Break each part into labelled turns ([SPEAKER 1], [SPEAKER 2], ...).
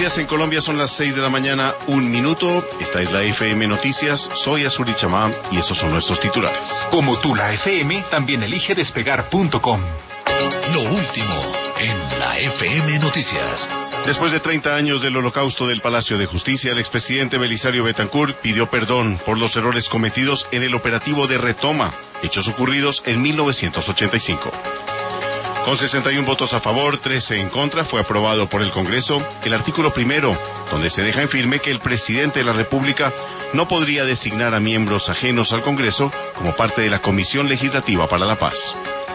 [SPEAKER 1] días en Colombia, son las 6 de la mañana, 1 minuto. Esta es la FM Noticias, soy Azuri Chamá y estos son nuestros titulares.
[SPEAKER 2] Como tú, la FM también elige despegar.com.
[SPEAKER 3] Lo último en la FM Noticias.
[SPEAKER 1] Después de 30 años del holocausto del Palacio de Justicia, el expresidente Belisario Betancur pidió perdón por los errores cometidos en el operativo de retoma, hechos ocurridos en 1985. Con 61 votos a favor, 13 en contra, fue aprobado por el Congreso el artículo 1, donde se deja en firme que el presidente de la República no podría designar a miembros ajenos al Congreso como parte de la Comisión Legislativa para la Paz.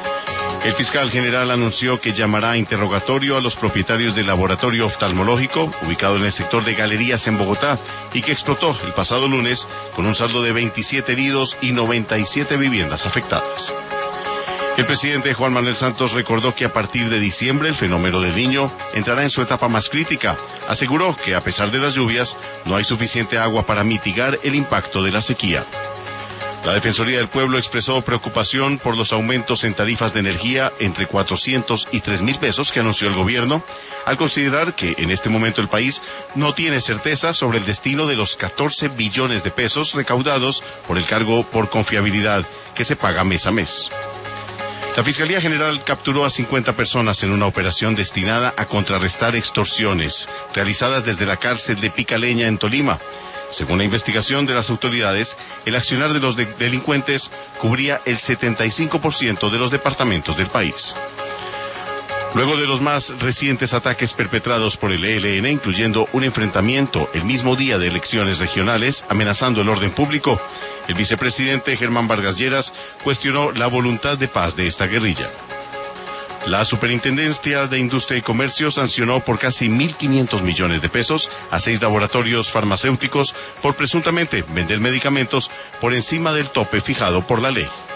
[SPEAKER 1] El fiscal general anunció que llamará a interrogatorio a los propietarios del laboratorio oftalmológico, ubicado en el sector de Galerías en Bogotá, y que explotó el pasado lunes con un saldo de 27 heridos y 97 viviendas afectadas. El presidente Juan Manuel Santos recordó que a partir de diciembre el fenómeno del Niño entrará en su etapa más crítica. Aseguró que a pesar de las lluvias no hay suficiente agua para mitigar el impacto de la sequía. La Defensoría del Pueblo expresó preocupación por los aumentos en tarifas de energía entre 400 y 3.000 pesos que anunció el gobierno, al considerar que en este momento el país no tiene certeza sobre el destino de los 14 billones de pesos recaudados por el cargo por confiabilidad que se paga mes a mes. La Fiscalía General capturó a 50 personas en una operación destinada a contrarrestar extorsiones realizadas desde la cárcel de Picaleña en Tolima. Según la investigación de las autoridades, el accionar de los delincuentes cubría el 75% de los departamentos del país. Luego de los más recientes ataques perpetrados por el ELN, incluyendo un enfrentamiento el mismo día de elecciones regionales, amenazando el orden público, el vicepresidente Germán Vargas Lleras cuestionó la voluntad de paz de esta guerrilla. La Superintendencia de Industria y Comercio sancionó por casi 1.500 millones de pesos a 6 laboratorios farmacéuticos por presuntamente vender medicamentos por encima del tope fijado por la ley.